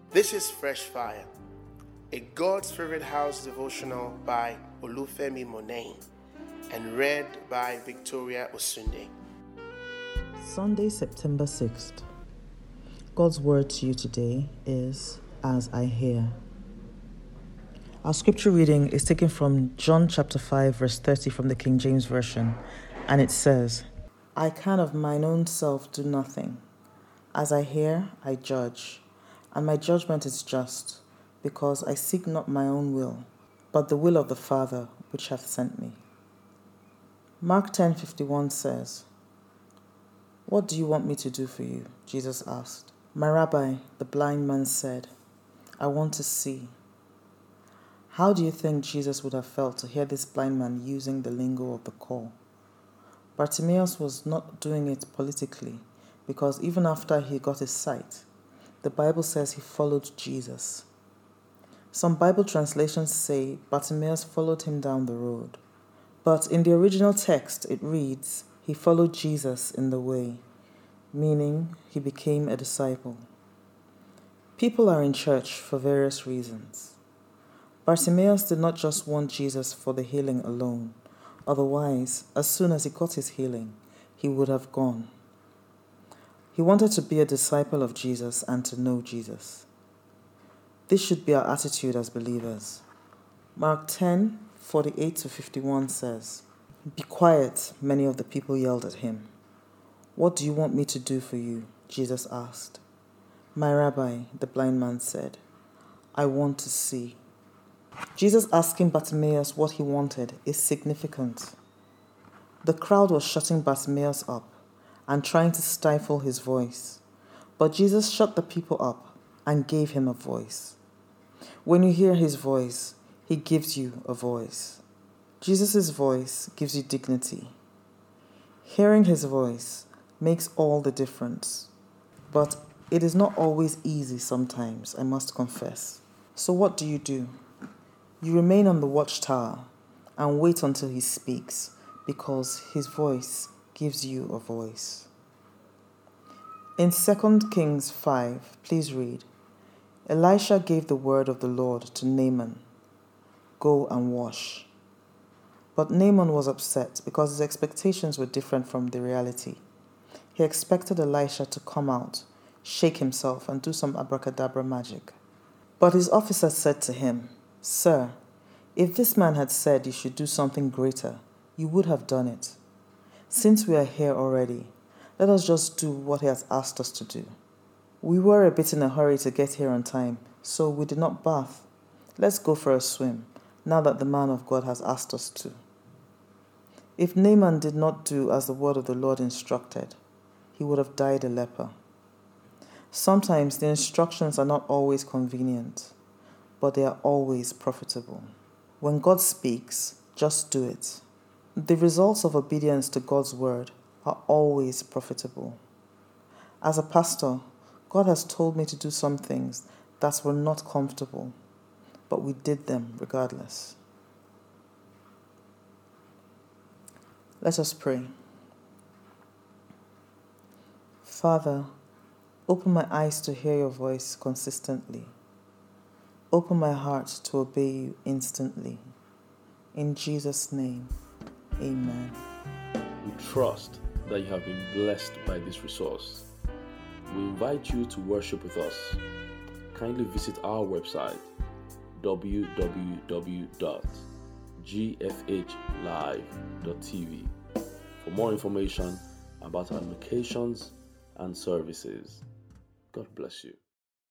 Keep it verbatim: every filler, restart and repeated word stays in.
This is Fresh Fire, a God's Favorite House devotional by Olufemi Monain and read by Victoria Osunde. Sunday, September sixth. God's word to you today is, "As I hear." Our scripture reading is taken from John chapter five, verse thirty from the King James Version, and it says, "I can of mine own self do nothing. As I hear, I judge, and my judgment is just, because I seek not my own will, but the will of the Father which hath sent me." Mark ten fifty-one says, "What do you want me to do for you?" Jesus asked. "My Rabbi," the blind man said, "I want to see." How do you think Jesus would have felt to hear this blind man using the lingo of the call? Bartimaeus was not doing it politically, because even after he got his sight, the Bible says he followed Jesus. Some Bible translations say Bartimaeus followed him down the road. But in the original text, it reads, he followed Jesus in the way, meaning he became a disciple. People are in church for various reasons. Bartimaeus did not just want Jesus for the healing alone. Otherwise, as soon as he got his healing, he would have gone. He wanted to be a disciple of Jesus and to know Jesus. This should be our attitude as believers. Mark ten forty-eight to fifty-one says, "Be quiet," many of the people yelled at him. "What do you want me to do for you?" Jesus asked. "My Rabbi," the blind man said, "I want to see." Jesus asking Bartimaeus what he wanted is significant. The crowd was shutting Bartimaeus up and trying to stifle his voice, but Jesus shut the people up and gave him a voice. When you hear his voice, he gives you a voice. Jesus' voice gives you dignity. Hearing his voice makes all the difference, but it is not always easy sometimes, I must confess. So what do you do? You remain on the watchtower and wait until he speaks, because his voice gives you a voice. In Second Kings five, please read, Elisha gave the word of the Lord to Naaman, "Go and wash." But Naaman was upset because his expectations were different from the reality. He expected Elisha to come out, shake himself, and do some abracadabra magic. But his officer said to him, "Sir, if this man had said you should do something greater, you would have done it. Since we are here already, let us just do what he has asked us to do. We were a bit in a hurry to get here on time, so we did not bath. Let's go for a swim, now that the man of God has asked us to." If Naaman did not do as the word of the Lord instructed, he would have died a leper. Sometimes the instructions are not always convenient, but they are always profitable. When God speaks, just do it. The results of obedience to God's word are always profitable. As a pastor, God has told me to do some things that were not comfortable, but we did them regardless. Let us pray. Father, open my eyes to hear your voice consistently. Open my heart to obey you instantly. In Jesus' name, amen. We trust that you have been blessed by this resource. We invite you to worship with us. Kindly visit our website, w w w dot g f h live dot t v, for more information about our locations and services. God bless you.